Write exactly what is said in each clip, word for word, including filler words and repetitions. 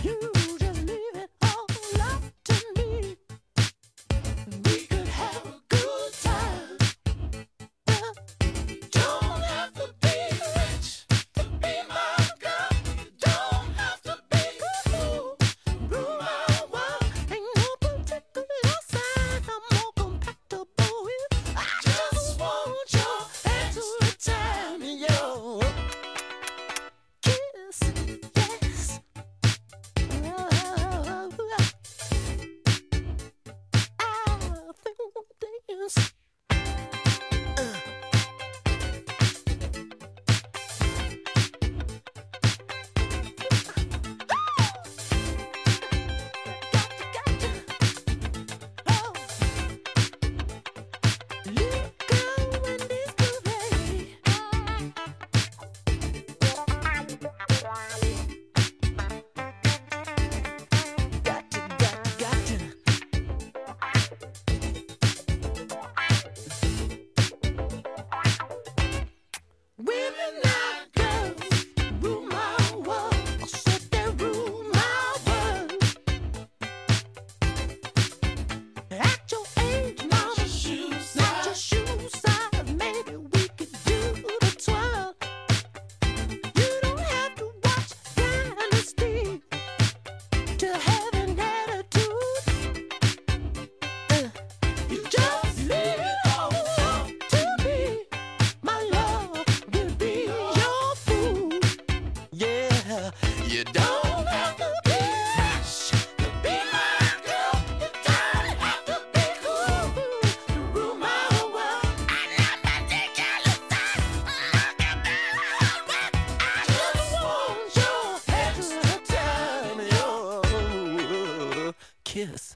Kiss.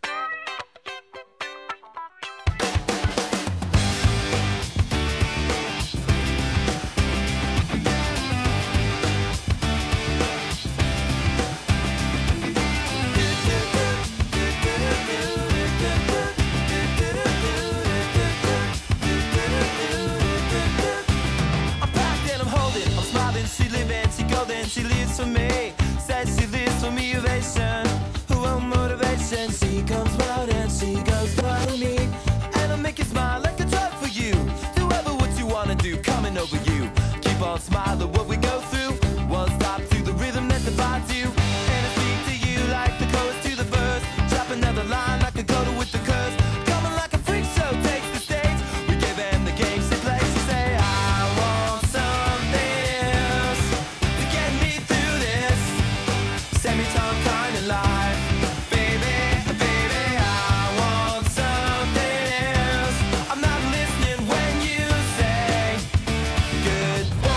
She lives for me, says she lives for me, ovation. Who won't motivation? She comes round and she goes by me, and I'll make you smile like a drug for you. Do ever what you wanna do, coming over you. Keep on smiling what we go through. One stop to the rhythm that divides you, and I speak to you like the chorus to the verse. Drop another line like a coda with the curse. Coming like a freak show takes the stage. We give them the game she plays. She say I want something else to get me through this semi-tongue kind of life. Baby, baby, I want something else. I'm not listening when you say goodbye.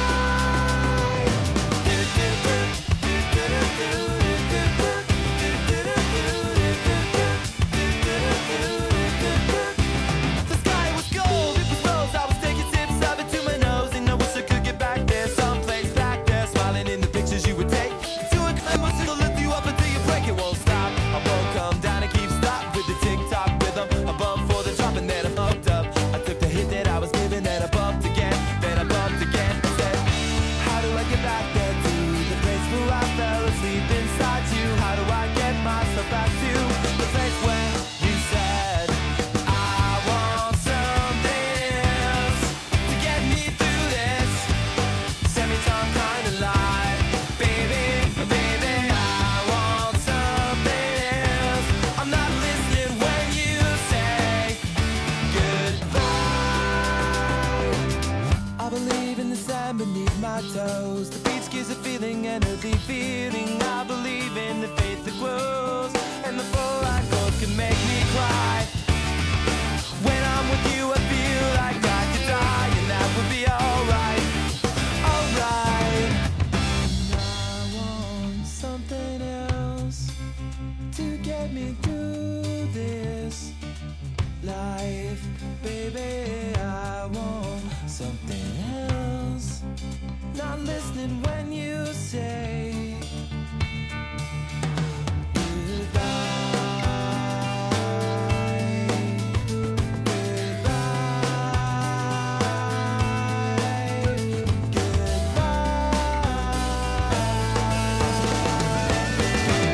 The sky was gold, it was rose. I was taking sips of it to my nose, and I wish I could get back there, someplace back there, smiling in the pictures you would take. To a climb, it'll lift you up until you break. It won't stop. I won't come down and keep stop with the tick-tock rhythm. I bumped for the drop and then I bumped up. I took the hit that I was given, then I bumped again, then I bumped again. I said, how do I get back there to the place where I fell asleep inside you? How do I get myself back to the place where you said I want something else to get me through this semi-tongue kind of life? Baby, baby, I want something else. I'm not listening when you say goodbye. I believe in the sand beneath my toes. The beach gives a feeling, an earthy feeling. I believe in the faith that grows, and the full line gold can make me cry. When I'm with you, I feel like I could die, and that would be alright, alright. I want something else to get me through this life, baby. I want something else. Not listening when you say goodbye, goodbye.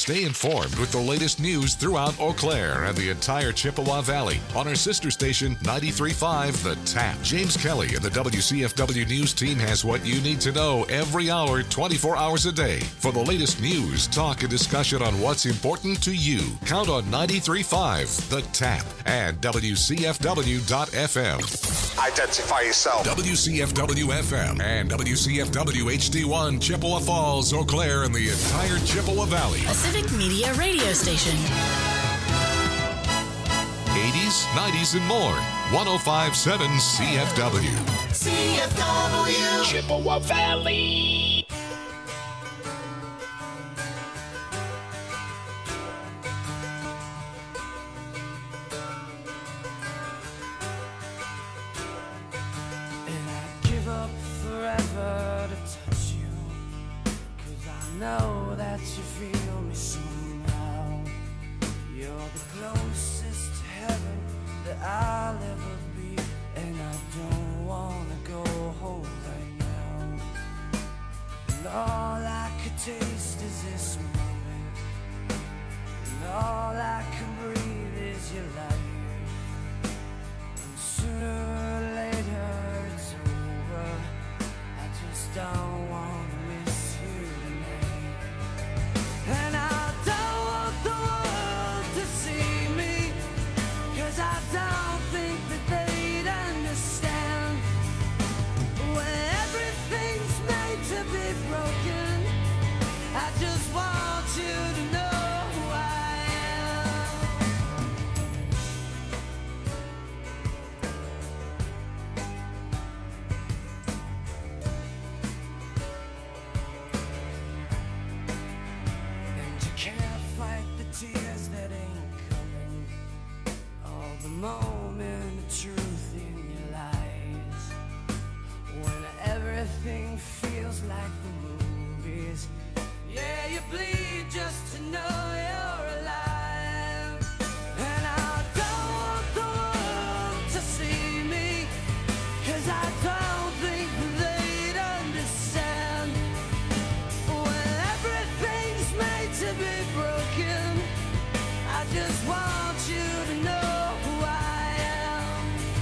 Stay informed with the latest news throughout Eau Claire and the entire Chippewa Valley on our sister station, ninety-three point five The Tap. James Kelly and the W C F W News team has what you need to know every hour, twenty-four hours a day. For the latest news, talk, and discussion on what's important to you, count on ninety-three point five The Tap and W C F W dot F M. Identify yourself. W C F W F M and W C F W H D one, Chippewa Falls, Eau Claire, and the entire Chippewa Valley. A Civic Media radio station. eighties, nineties, and more. one oh five point seven C F W. C F W. Chippewa Valley. And I'd give up forever to touch you, 'cause I know that you feel me somehow. You're the closest to heaven that I'll ever be, and I don't wanna go home right now. And all I could taste is this moment, and all I can breathe is your life. And sooner or later it's over, I just don't wanna miss you tonight. And I don't want the world to see me, 'cause I don't think that they'd understand. When everything's made to be broken, I just want you to know who I am. And you can't fight the tears that ain't coming, all the moment of truth in your lies. When everything feels like the movies, yeah, you bleed just to know you're alive. And I don't want the world to see me, 'cause I don't think they'd understand. When everything's made to be broken, I just want you to know who I am.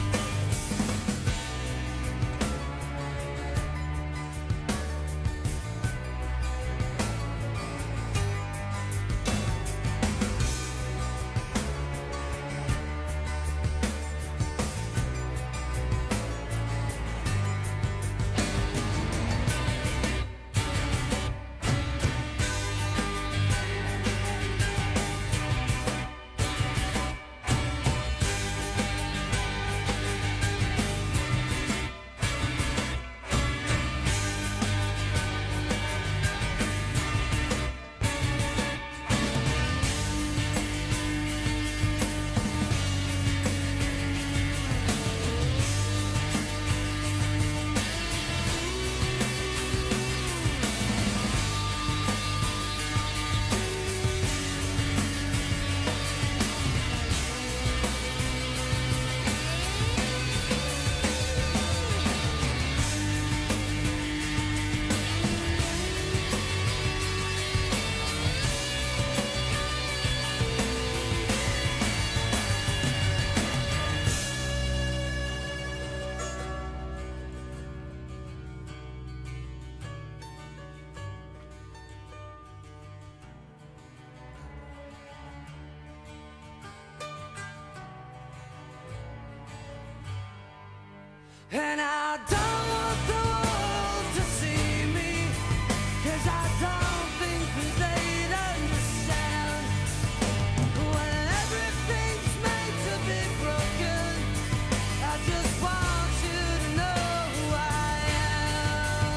And I don't want the world to see me, 'cause I don't think that they'd understand. When everything's made to be broken, I just want you to know who I am.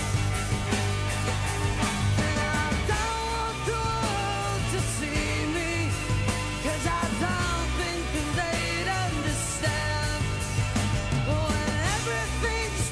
And I don't want the world to see me, 'cause I don't think that they'd understand. When everything's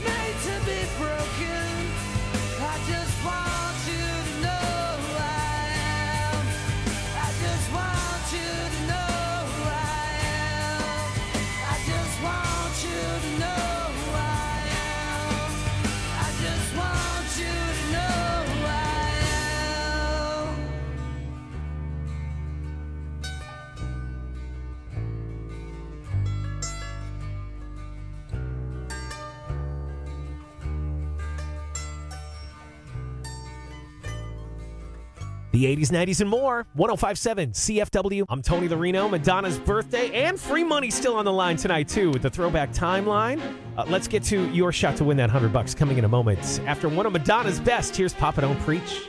The eighties, nineties, and more. one oh five point seven C F W. I'm Tony Larino. Madonna's birthday and free money still on the line tonight, too, with the Throwback Timeline. Uh, let's get to your shot to win that one hundred bucks coming in a moment. After one of Madonna's best, here's Papa Don't Preach.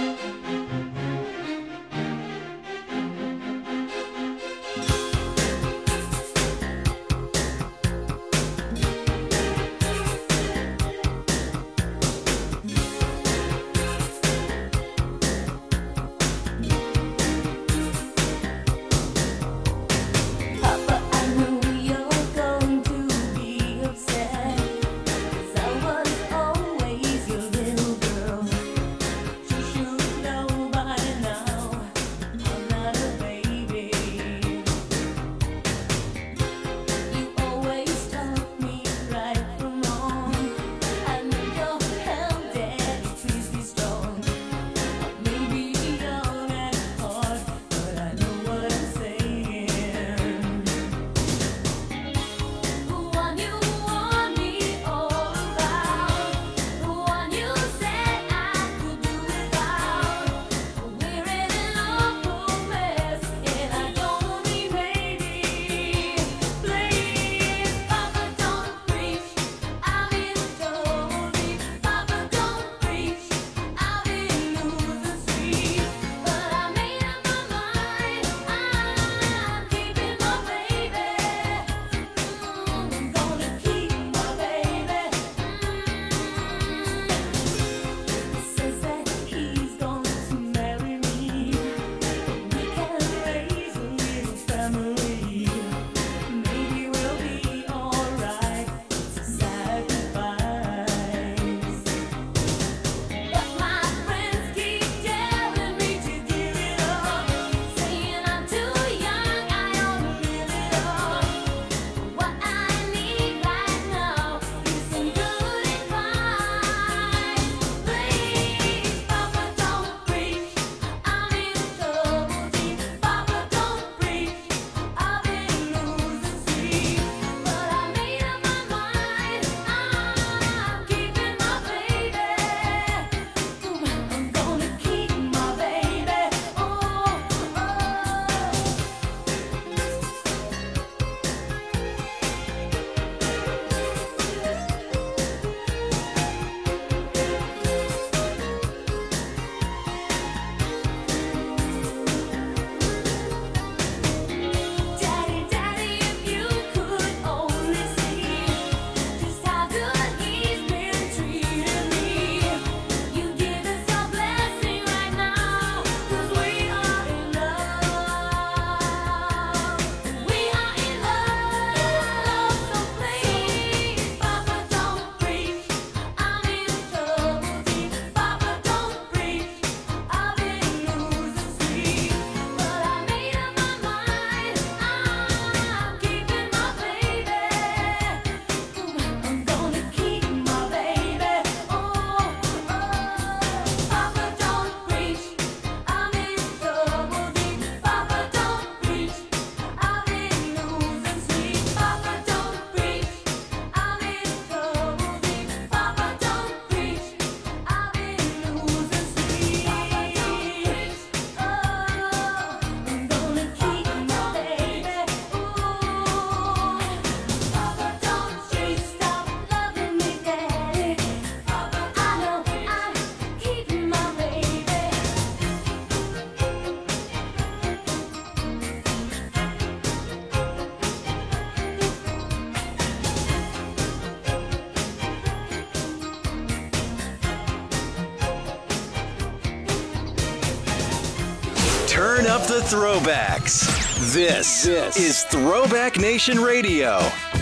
Turn up the throwbacks. This, this is Throwback Nation Radio.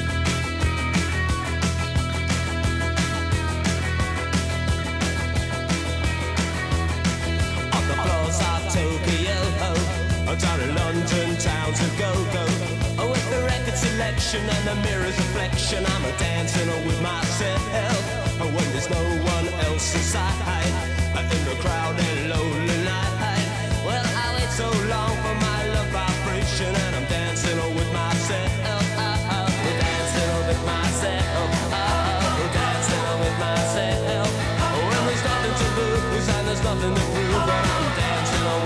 On the floors of Tokyo, down in London, towns of go-go. Oh, with the record selection and the mirror's reflection, I'm a dancing with myself. Oh, when there's no one else inside, in the crowded, lonely night. Well, I wait so long for my love vibration, and I'm dancing with myself. Oh, dancing with myself. Oh, dancing with myself. Oh, when there's nothing to lose and there's nothing to prove, but I'm dancing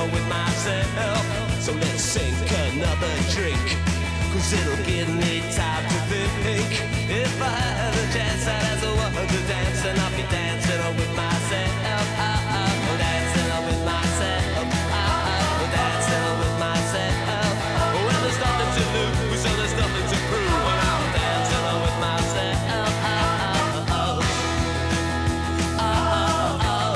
with myself. So let's sink another drink, cause it'll give me time to think. If I had a chance, I'd ask a woman to dance, and I'll be dancing with myself. Oh, oh, dancing with myself. Oh, oh, dancing with myself. Well, there's nothing to lose, so there's nothing to prove, and I'm dancing with myself. Oh, oh, oh. Oh, oh, oh.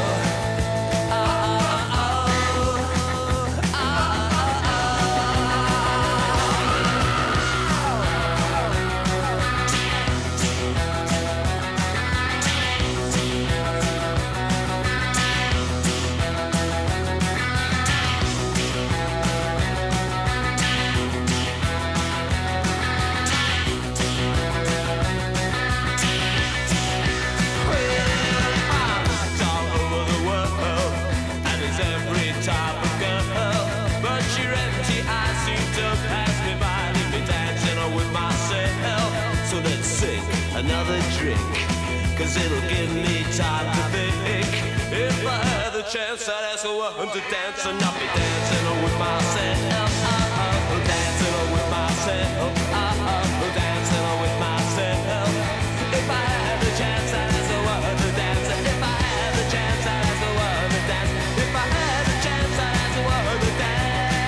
Another drink, cause it'll give me time to think. If I had the chance, I'd ask a woman to dance, and I'll be dancing with myself. Oh, oh, dancing with myself. Oh, oh, dancing with myself. If I had the chance, I'd ask a woman to dance. If I had the chance, I'd ask a woman to dance. If I had the chance, I'd ask a woman to dance.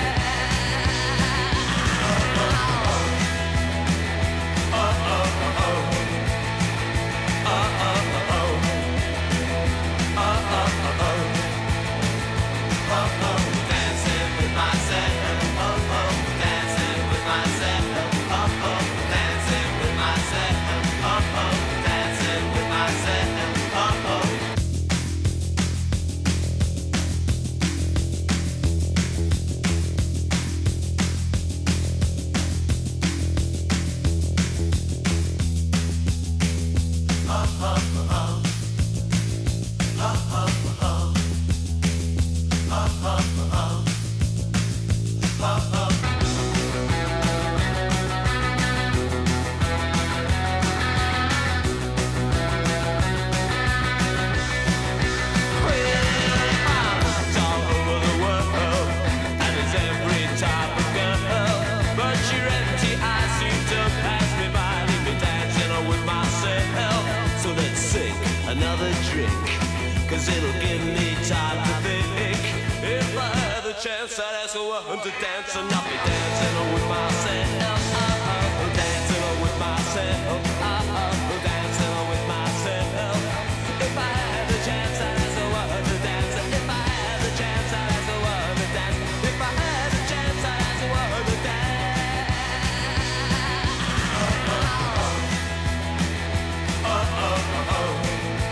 Oh, oh, oh, oh. Another drink, cause it'll give me time to think. If I had the chance, I'd ask a woman to dance, and I'll be dancing with myself. Oh, oh, dancing with myself. Oh, oh, dancing with myself. If I had the chance, I'd ask a woman to dance. If I had the chance, I'd ask a woman to dance. If I had the chance, I'd ask a woman to dance. Oh, oh, oh. Oh, oh, oh.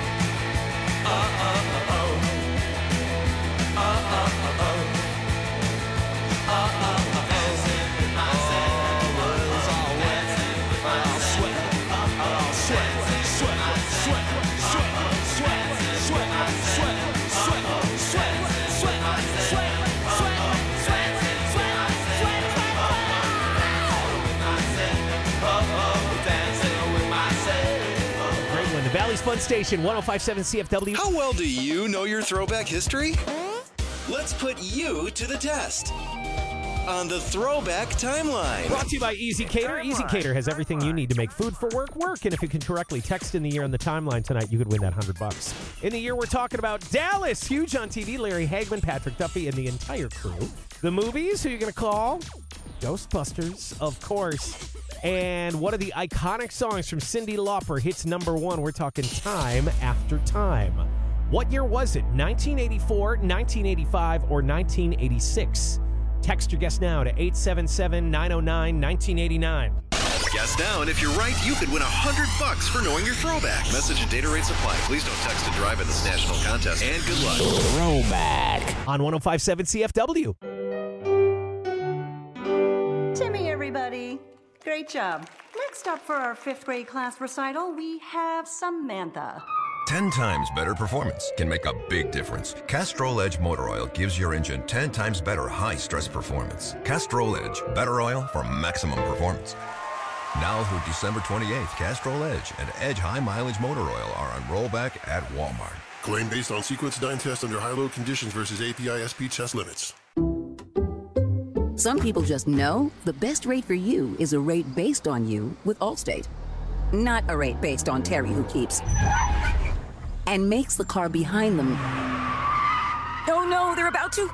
Valley's Fun Station, one oh five point seven C F W. How well do you know your throwback history? Let's put you to the test on the Throwback Timeline. Brought to you by Easy Cater. Easy Cater has everything you need to make food for work work. And if you can correctly text in the year on the timeline tonight, you could win that one hundred bucks. In the year we're talking about Dallas, huge on T V, Larry Hagman, Patrick Duffy, and the entire crew. The movies, who are you going to call? Ghostbusters, of course. And one of the iconic songs from Cyndi Lauper hits number one. We're talking Time After Time. What year was it? nineteen eighty-four, nineteen eighty-five, or nineteen eighty-six? Text your guess now to eight seven seven, nine oh nine, nineteen eighty-nine. Guess now, and if you're right, you could win one hundred bucks for knowing your throwback. Message and data rates apply. Please don't text and drive in this national contest. And good luck. Throwback on one oh five point seven C F W. Timmy, everybody. Great job. Next up for our fifth grade class recital, we have Samantha. ten times better performance can make a big difference. Castrol Edge Motor Oil gives your engine ten times better high-stress performance. Castrol Edge, better oil for maximum performance. Now through December twenty-eighth, Castrol Edge and Edge High Mileage Motor Oil are on rollback at Walmart. Claim based on sequence nine test under high-load conditions versus A P I S P test limits. Some people just know the best rate for you is a rate based on you with Allstate. Not a rate based on Terry who keeps and makes the car behind them. Oh no, they're about to.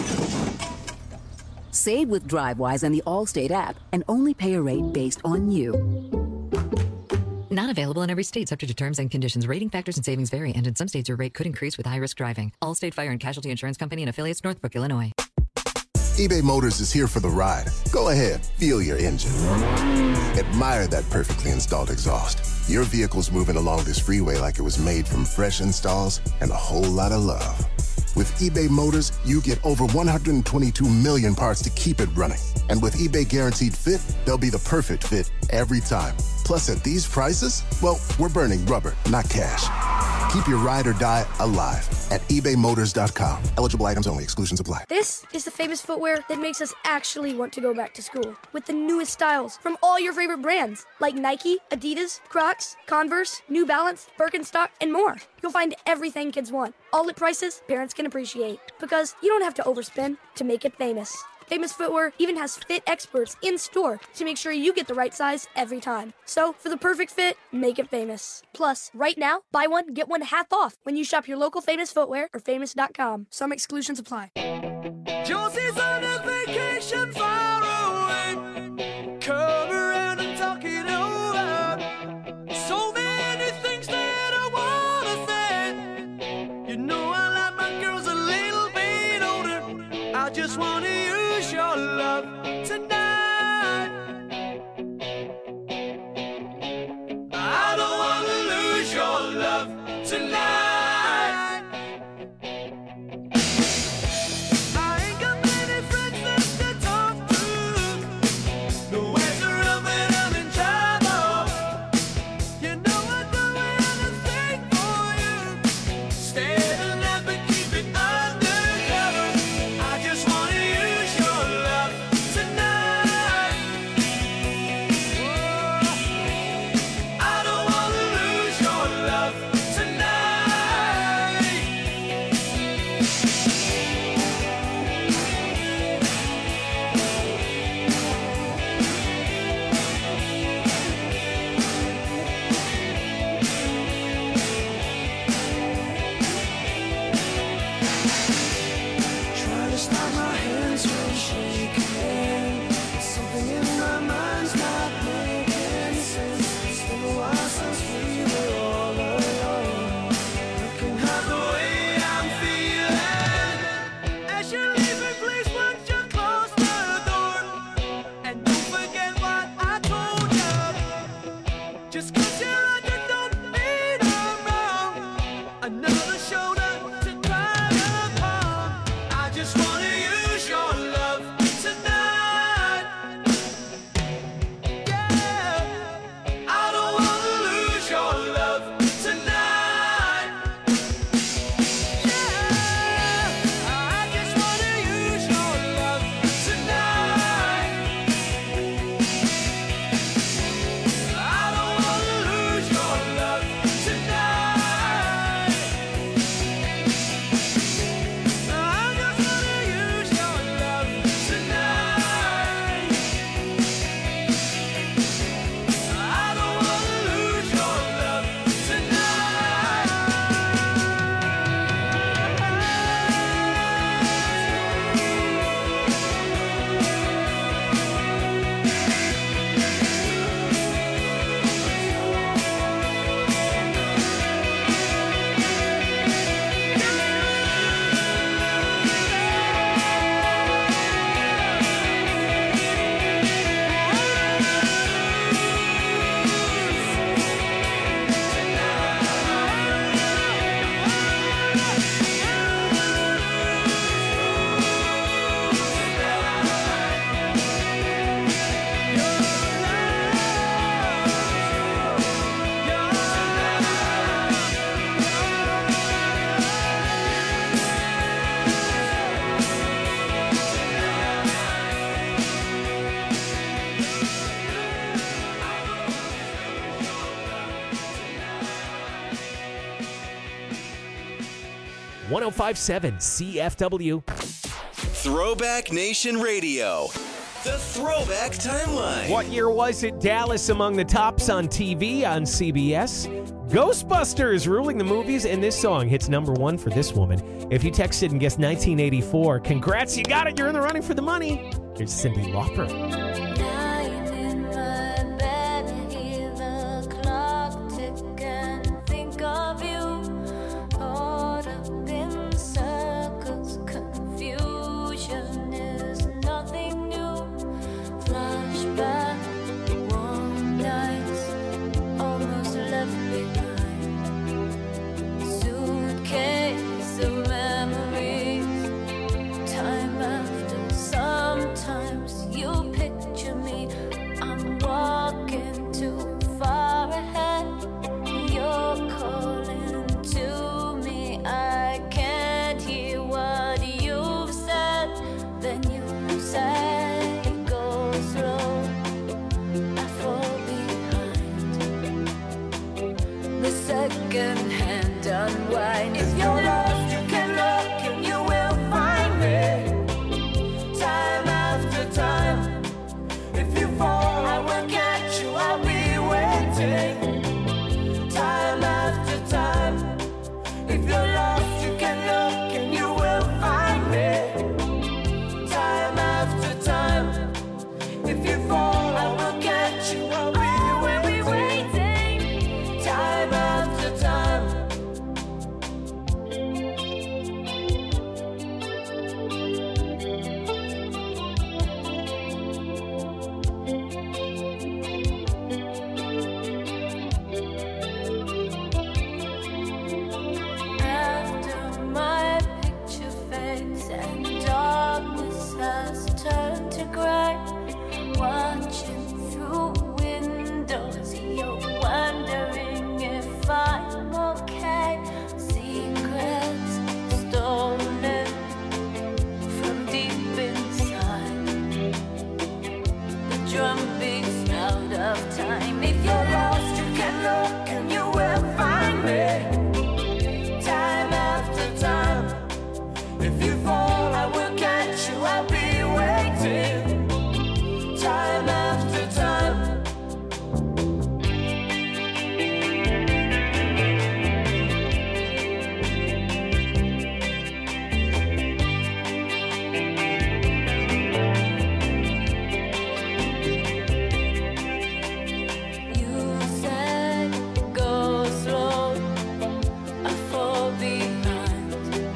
Save with DriveWise and the Allstate app and only pay a rate based on you. Not available in every state, subject to terms and conditions. Rating factors and savings vary, and in some states your rate could increase with high-risk driving. Allstate Fire and Casualty Insurance Company and affiliates, Northbrook, Illinois. eBay Motors is here for the ride. Go ahead, feel your engine. Admire that perfectly installed exhaust. Your vehicle's moving along this freeway like it was made from fresh installs and a whole lot of love. With eBay Motors, you get over one hundred twenty-two million parts to keep it running. And with eBay Guaranteed Fit, they'll be the perfect fit every time. Plus, at these prices, well, we're burning rubber, not cash. Keep your ride or die alive at ebay motors dot com. Eligible items only. Exclusions apply. This is the famous footwear that makes us actually want to go back to school. With the newest styles from all your favorite brands, like Nike, Adidas, Crocs, Converse, New Balance, Birkenstock, and more. You'll find everything kids want, all at prices parents can appreciate. Because you don't have to overspend to make it famous. Famous Footwear even has fit experts in store to make sure you get the right size every time. So, for the perfect fit, make it famous. Plus, right now, buy one, get one half off when you shop your local Famous Footwear or famous dot com. Some exclusions apply. Josie's on a vacation far away. Come around and talk it over. So many things that I wanna say. You know I like my girls a little bit older. I just wanna use your love tonight. I don't wanna lose your love tonight. Stay alive but keep it undercover. I just wanna use one oh five point seven C F W. Throwback Nation Radio. The Throwback Timeline. What year was it? Dallas among the tops on T V on C B S. Ghostbusters ruling the movies, and this song hits number one for this woman. If you texted and guessed nineteen eighty-four, congrats, you got it. You're in the running for the money. Here's Cyndi Lauper. Second-hand unwind. If you're lost, you can look and you will find me. Time after time. If you fall, I will catch you. I'll be waiting. Time after time. If you're lost, you can look and you will find me. Time after time. If you fall, I will catch you. I'll be waiting. Time after time. After my picture fades and darkness has turned to gray, watching through windows, you're wondering if I'm okay. Secrets stolen from deep inside. The drum beats out of time. If you're lost, you can look and you will find me. Time after time. If you fall, I will catch you. I'll be waiting. Time after time. You said go slow, I fall behind.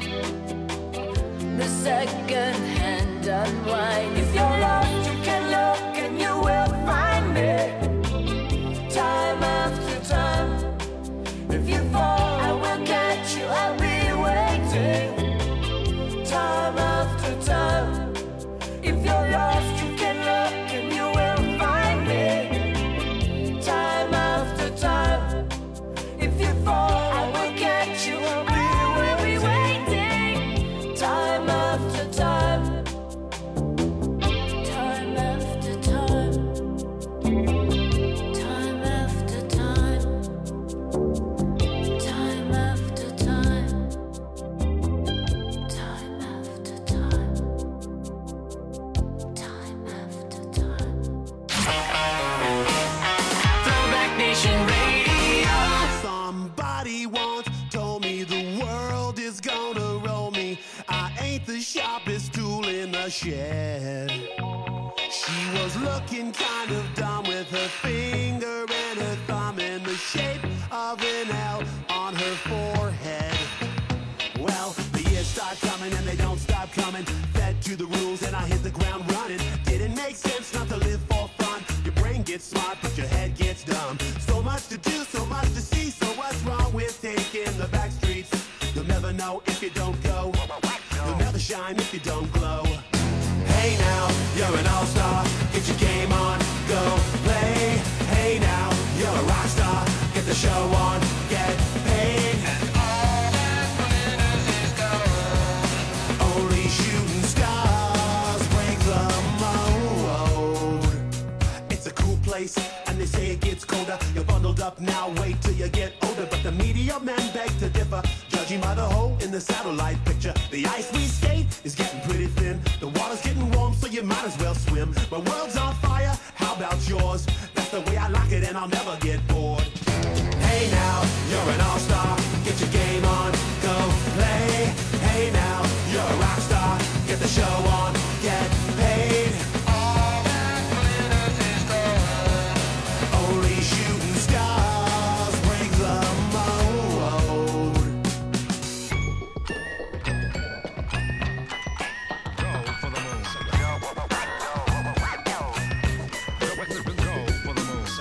The second-hand unwind. If you're lost, you can look and you will find me. Time after time. If you fall, I will catch you. I'll be waiting. Time after time. If you're lost, you can look and you will find me. Time after time. If you fall, I will catch you. I'll be waiting. Time after time. Time after time. Time after time. Time after time. Time after time. Time after time. Throwback Nation Radio. Somebody once told me the world is gonna roll me. I ain't the sharpest tool in the shed. She was looking kind of dumb with her finger and her thumb in the shape of an L on her forehead. Well, the years start coming and they don't stop coming. Fed to the rules and I hit the ground running. Didn't make sense not to live for fun. Your brain gets smart but your head gets dumb. So much to do, so much to see. So what's wrong with taking the back streets? You'll never know if you don't go. You'll never shine if you don't glow. Hey now, you're an all-star. Get your game on, go play. Hey now, you're a rock star. Get the show on, get paid. And all that glitters is gold. Only shooting stars break the mold. It's a cool place, and they say it gets colder. You're bundled up now, wait till you get older. But the media men beg to differ. Judge Judging by the hole in the satellite picture, the ice we skate is getting pretty thin. The water's getting warm, so you might as well swim. My world's on fire, how about yours? That's the way I like it, and I'll never get bored. Hey now, you're an all-star. Get your game on, go play. Hey now, you're a rock star. Get the show on, get paid. All that glitters is gold. Only shooting stars break the mold. Go for the moon. Go for the moon. Go for the moon.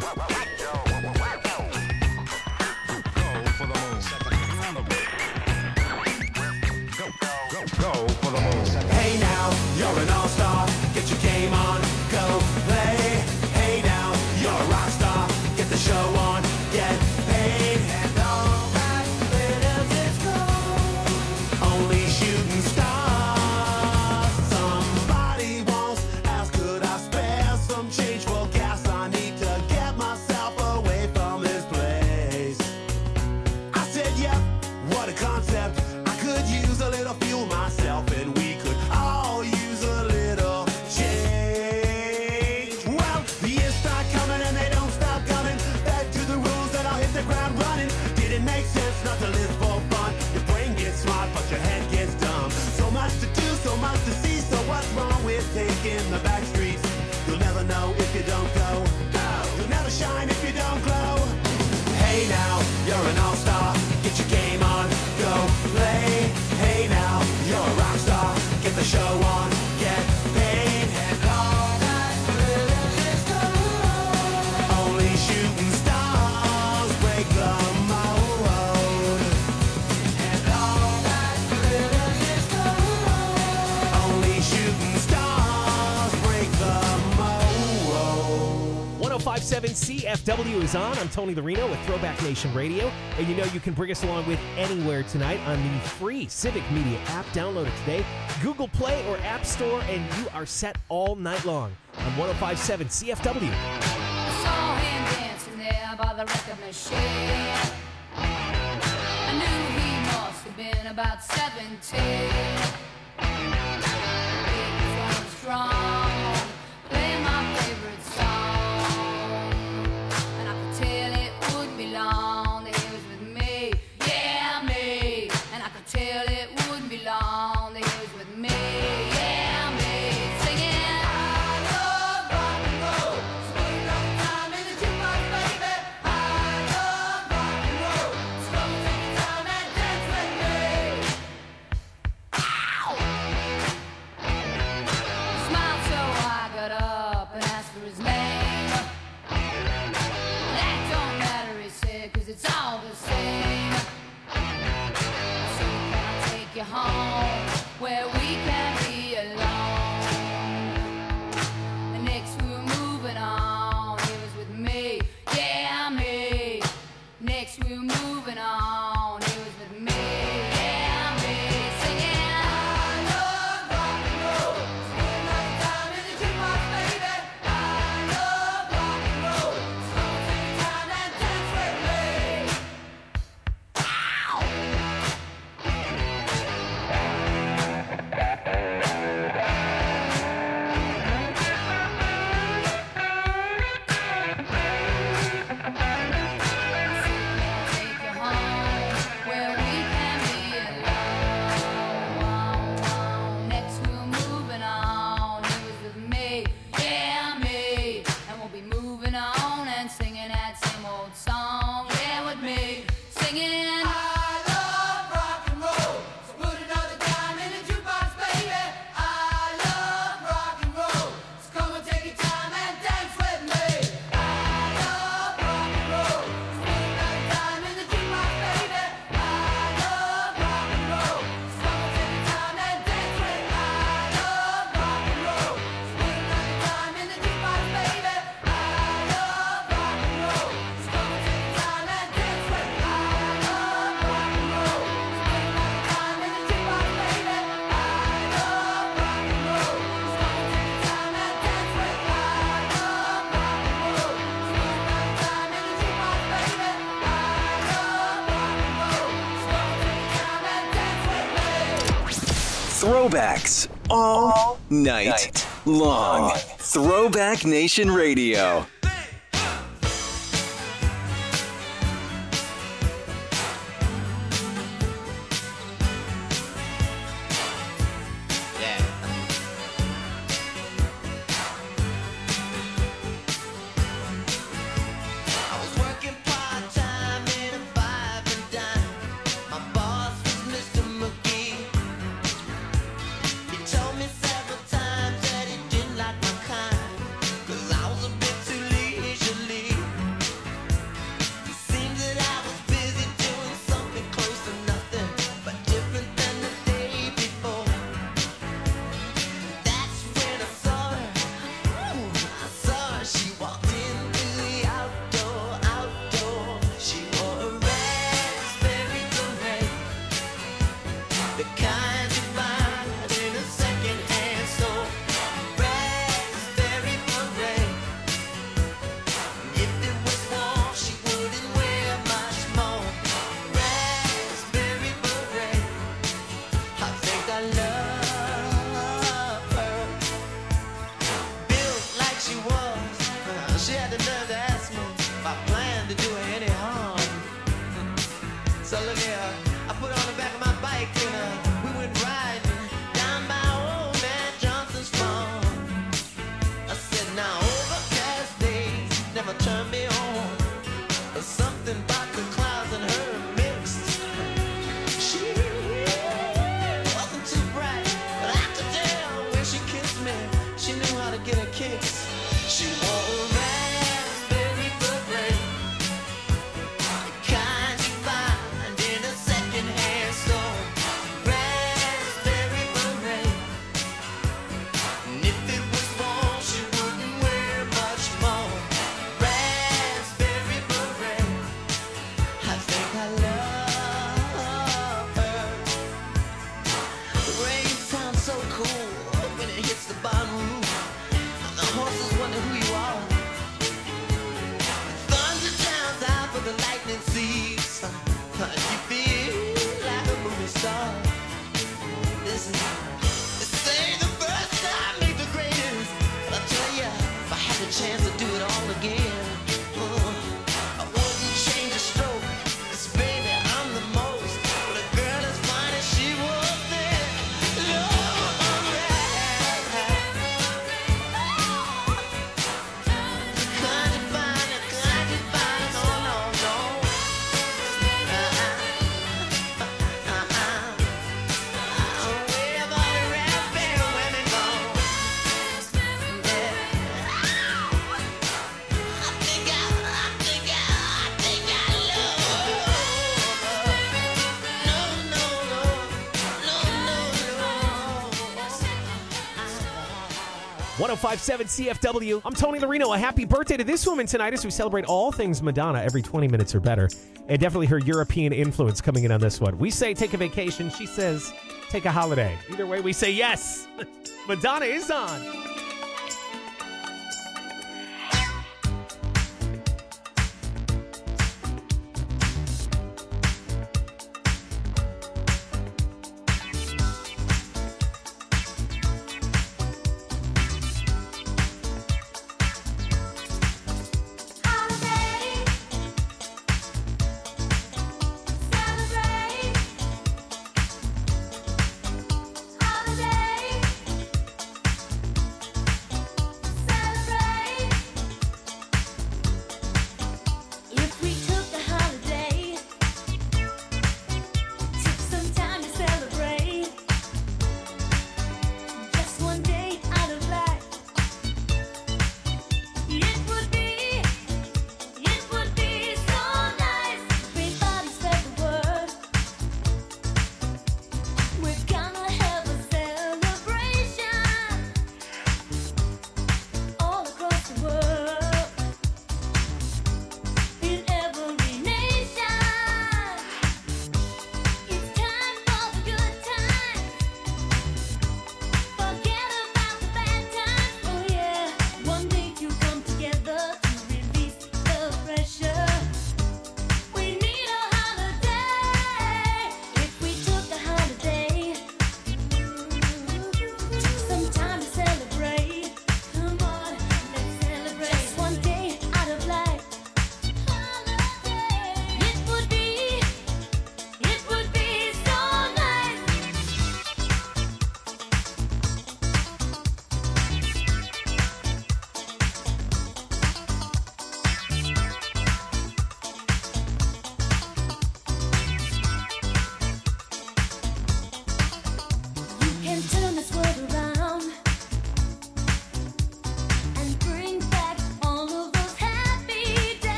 Go, go for the moon. Hey now, you're an all-star. Get your game on, go play. Hey now, you're a rock star. Get the show on, get paid. And all that glitters is gold. Only shooting stars. Somebody once asked, could I spare some change for gas? I need to get myself away from this place. I said, yep, what a concept. I could use a little fuel myself, and we could all use a little change. Well, the years start coming and they don't stop coming. Back to the rules and I'll hit the ground running. Didn't make sense not to live for fun. Your brain gets smart, but your head gets dumb. So much to do, so much to see. So what's wrong with taking the back streets? You'll never know if you don't go. You'll never shine if you don't glow. Hey now, you're an all-star. Get your game on, go play. Hey now, you're a rock star. Get the show on, get paid. And all that glitters is gold. Only shooting stars break the mold. And all that glitters is gold. Only shooting stars break the mold. one oh five point seven C F W is on. I'm Tony Larino with Throwback Nation Radio. And you know you can bring us along with anywhere tonight on the free Civic Media app. Download it today. Google Play or App Store, and you are set all night long on one oh five point seven C F W. I saw him dancing there by the record machine. I knew he must have been about seventeen. He was strong, playing my favorite song. And I could tell it wouldn't be long that he was with me, yeah, me. And I could tell it wouldn't be long that he was with me, yeah, me. Singing, I love rock and roll, spend no time in the jukebox, baby. I love rock and roll, so take your time and dance with me. Ow! Throwbacks all night long. Throwback Nation Radio. one oh five point seven C F W. I'm Tony Larino. A happy birthday to this woman tonight as we celebrate all things Madonna every twenty minutes or better. And definitely her European influence coming in on this one. We say take a vacation. She says take a holiday. Either way, we say yes. Madonna is on.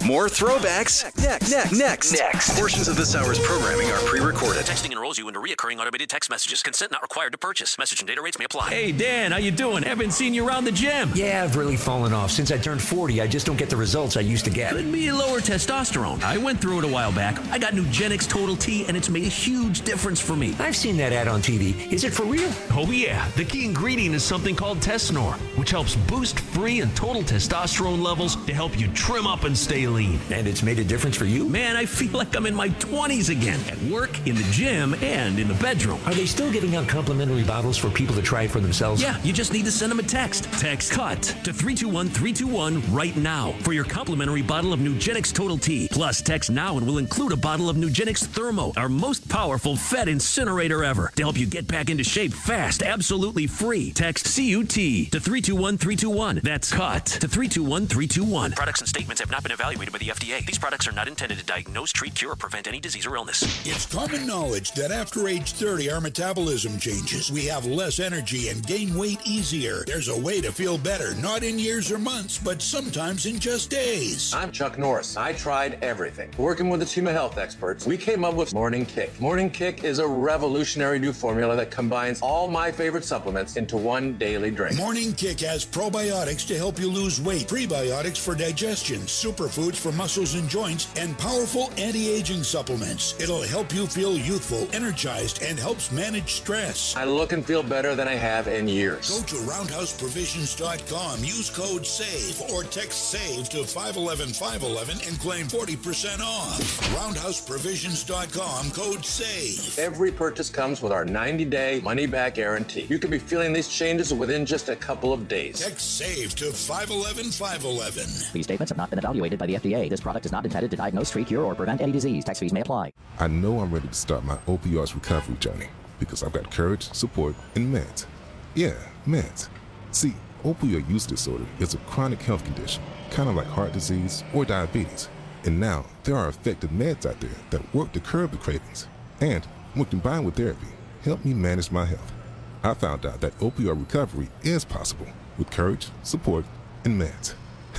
More throwbacks next. Next. Next. Next. Portions of this hour's programming are pre-recorded. Texting enrolls you into recurring automated text messages. Consent not required to purchase. Message and data rates may apply. Hey, Dan, how you doing? Haven't seen you around the gym. Yeah, I've really fallen off. Since I turned forty, I just don't get the results I used to get. Could be lower testosterone. I went through it a while back. I got Nugenix Total T, and it's made a huge difference for me. I've seen that ad on T V. Is it for real? Oh, yeah. The key ingredient is something called Tesnor, which helps boost free and total testosterone levels to help you trim up and stay lean. And it's made a difference for you? Man, I feel like I'm in my twenties again. At work, in the gym, and in the bedroom. Are they still giving out complimentary bottles for people to try it for themselves? Yeah, you just need to send them a text. Text CUT to three two one three two one right now for your complimentary bottle of Nugenix Total T. Plus, text now and we'll include a bottle of Nugenix Thermo, our most powerful fat incinerator ever, to help you get back into shape fast, absolutely free. Text C U T to three two one three two one. That's CUT to three two one three two one. Products and statements have not been evaluated by the F D A. These products are not intended to diagnose, treat, cure, or prevent any disease or illness. It's common knowledge that after age thirty, our metabolism changes. We have less energy and gain weight easier. There's a way to feel better, not in years or months, but sometimes in just days. I'm Chuck Norris. I tried everything. Working with a team of health experts, we came up with Morning Kick. Morning Kick is a revolutionary new formula that combines all my favorite supplements into one daily drink. Morning Kick has probiotics to help you lose weight, prebiotics for digestion, superfoods for muscles and joints, and powerful anti-aging supplements. It'll help you feel youthful, energized, and helps manage stress. I look and feel better than I have in years. Go to roundhouse provisions dot com, use code SAVE, or text SAVE to five one one five one one and claim forty percent off. roundhouse provisions dot com, code SAVE. Every purchase comes with our ninety-day money-back guarantee. You could be feeling these changes within just a couple of days. Text SAVE to five one one five one one. These statements have not been evaluated by the F D A. This product is not intended to diagnose, treat, cure, or prevent any disease. Tax fees may apply. I know I'm ready to start my opioids recovery journey because I've got courage, support, and meds. Yeah, meds. See, opioid use disorder is a chronic health condition, kind of like heart disease or diabetes. And now, there are effective meds out there that work to curb the cravings. And, when combined with therapy, help me manage my health. I found out that opioid recovery is possible with courage, support, and meds.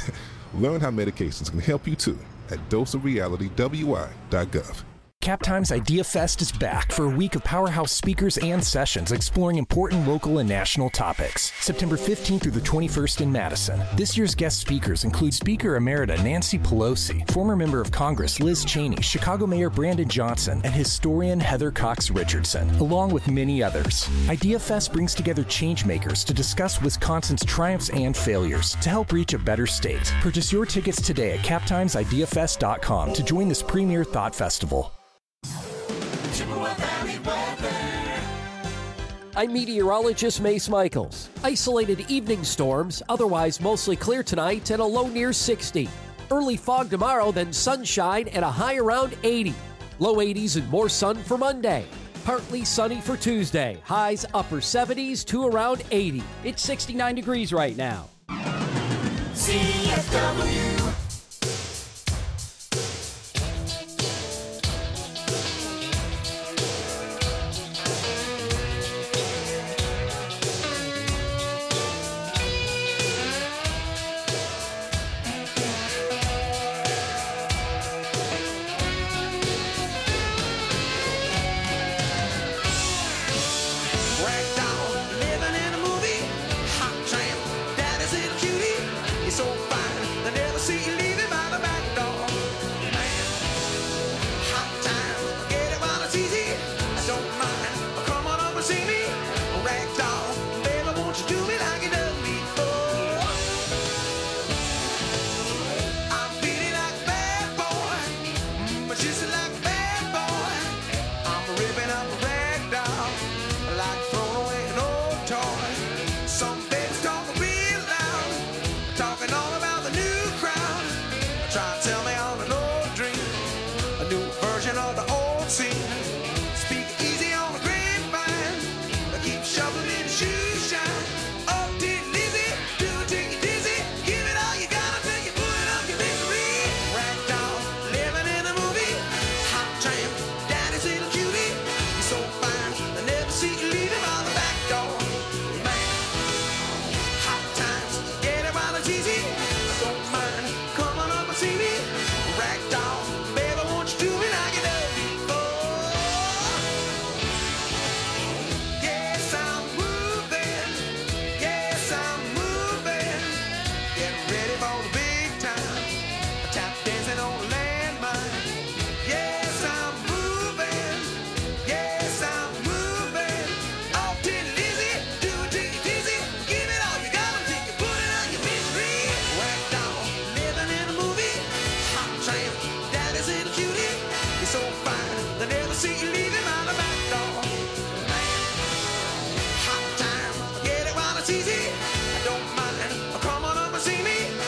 Learn how medications can help you too at dose of reality w i dot gov. CapTime's Idea Fest is back for a week of powerhouse speakers and sessions exploring important local and national topics. September fifteenth through the twenty-first in Madison. This year's guest speakers include Speaker Emerita Nancy Pelosi, former member of Congress Liz Cheney, Chicago Mayor Brandon Johnson, and historian Heather Cox Richardson, along with many others. Idea Fest brings together changemakers to discuss Wisconsin's triumphs and failures to help reach a better state. Purchase your tickets today at cap times idea fest dot com to join this premier thought festival. I'm meteorologist Mace Michaels. Isolated evening storms, otherwise mostly clear tonight and a low near sixty. Early fog tomorrow, then sunshine and a high around eighty. Low eighties and more sun for Monday. Partly sunny for Tuesday. Highs upper seventies to around eighty. It's sixty-nine degrees right now. C F W. Easy. Get ready for the big time. Tap dancing on the landmine. Yes, I'm moving. Yes, I'm moving. Oh, Tin Lizzy, do it till you're dizzy. Give it all you got until you put it on your misery. Whacked out, living in a movie. Hot tramp, daddy's in a cutie. You're so fine, they never see you leaving out the back door. Man, hot time, get it while it's easy. I don't mind, come on up and see me.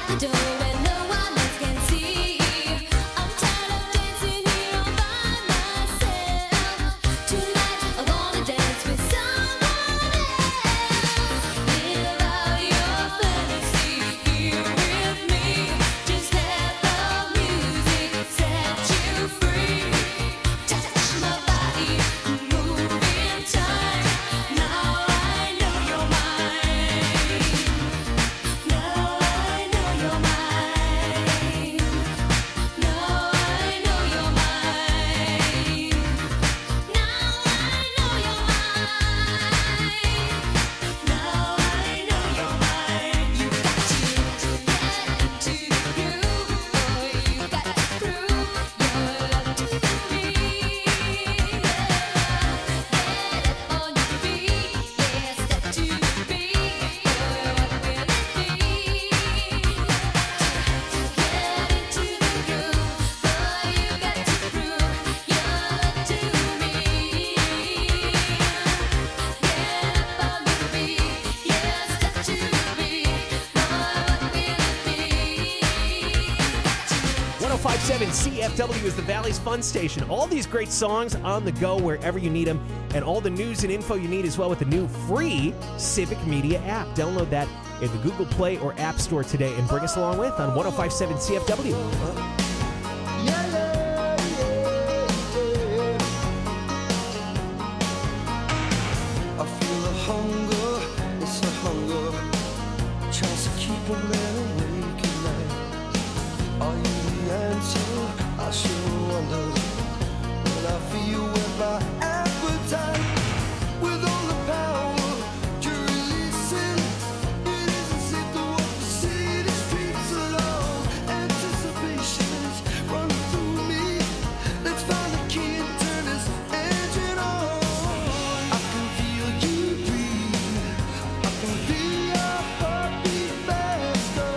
one oh five point seven C F W is the Valley's Fun Station. All these great songs on the go wherever you need them, and all the news and info you need as well with the new free Civic Media app. Download that in the Google Play or App Store today and bring us along with on one oh five point seven C F W. I feel the hunger, it's the hunger, tries to keep a man awake at night. Are you the answer? I sure wonder. When I feel with my appetite, with all the power you're releasing, it isn't safe to walk the city streets alone. Anticipation is running through me. Let's find the key and turn this engine on. I can feel you breathe. I can feel your heartbeat faster.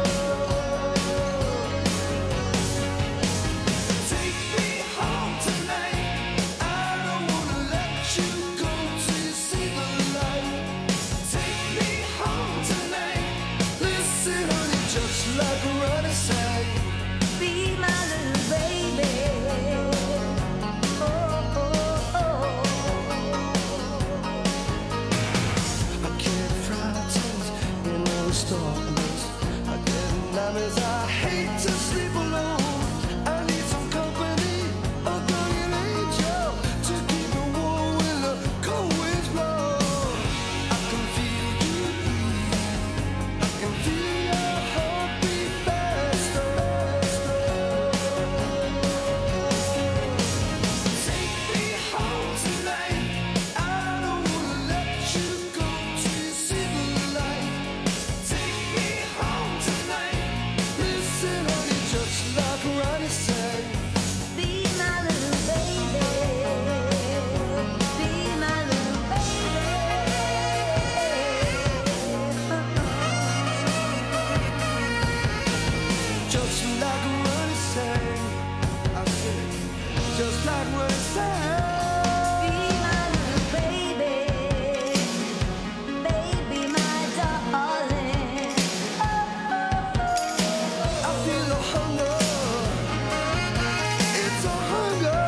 Take me home tonight. I don't wanna let you go till you see the light. Take me home tonight. Listen, honey, just like a running side. Be my little baby. Oh, oh, oh. I can't frighten in all this darkness. I get nightmares. I hate to sleep alone. I need some company, a guardian angel to keep me warm when the cold winds blow. I can feel you breathe. I can feel your heartbeat faster. Take me home tonight. I don't wanna let you go till you see the light. Take me home tonight. Listen, honey, just like Ronnie said. Be my little baby. Be my little baby. Just like Ronnie said. I said, just like Ronnie said. Be my little baby. Baby, my darling. I feel the hunger. It's a hunger.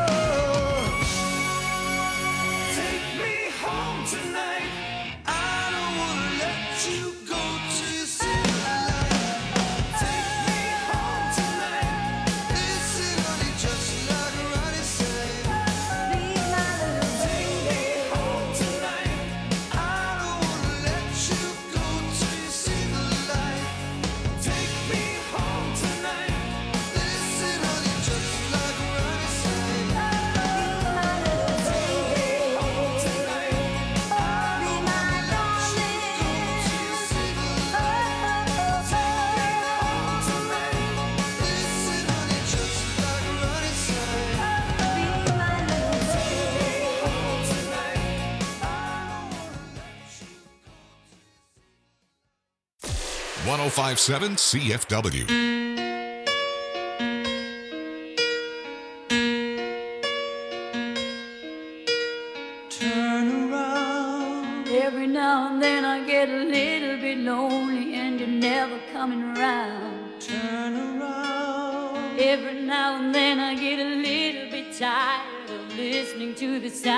Take me home tonight. I don't wanna let you go till you see the light. Take me home tonight. Listen, honey, just like Ronnie said. Be my little baby. Take me home tonight. I don't wanna let you go till you see the light. Take me home tonight. Listen, honey, just like Ronnie said. Be my little baby. Home tonight. I don't wanna let you go till you see the light. Take me home tonight. Listen, honey, just like Ronnie said. Be my little baby. Home tonight. one oh five point seven C F W. Turn Every now and then I get a little bit lonely and you're never coming around. around, turn around. Every now and then I get a little bit tired of listening to the sound.